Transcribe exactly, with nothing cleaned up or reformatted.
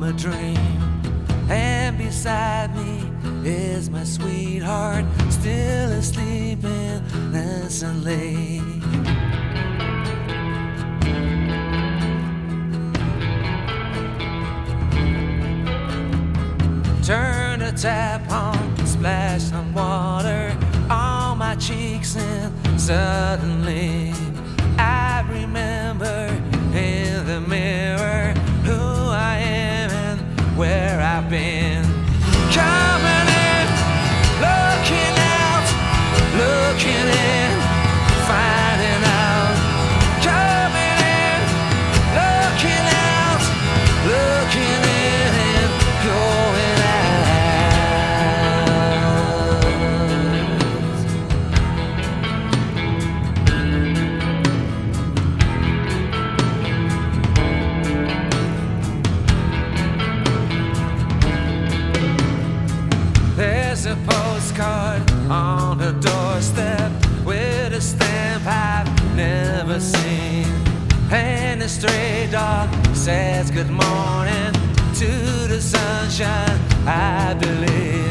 a dream, and beside me is my sweetheart, still asleep innocently. Turn the tap on, splash some water on my cheeks, and suddenly I remember in the mirror who I am and where I've been. Coming in, looking out, looking in, finding out. Coming in, looking out, looking in, and going out. There's a postcard on the doorstep with a stamp I've never seen, and a stray dog says good morning to the sunshine, I believe.